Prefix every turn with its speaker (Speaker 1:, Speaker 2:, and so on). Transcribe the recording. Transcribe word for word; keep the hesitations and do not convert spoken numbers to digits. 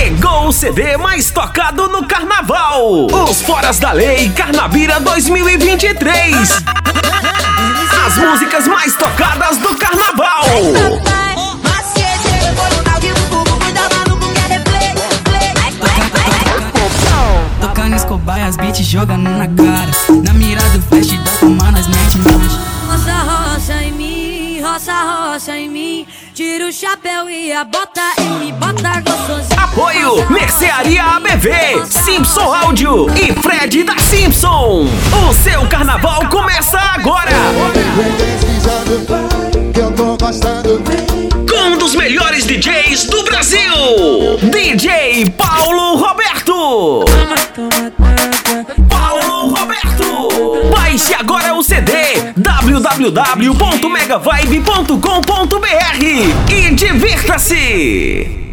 Speaker 1: Chegou o C D mais tocado no carnaval. Os Foras da Lei Carnabira dois mil e vinte e três. As músicas mais tocadas do carnaval.
Speaker 2: Tocando Escobar, as beats jogando na cara. Na mira do flash da tomar nas mete marcha.
Speaker 3: Roça, roça em mim, roça, roça em mim. Tira o chapéu e a bota em mim, bota gostosinho.
Speaker 1: Apoio Mercearia A B V, Simpson Áudio e Fred da Simpson. O seu carnaval começa agora. Com um dos melhores D Js do Brasil, D J Paulo Roberto. Paulo Roberto. Baixe agora o C D w w w ponto mega vibe ponto com ponto b r e divirta-se.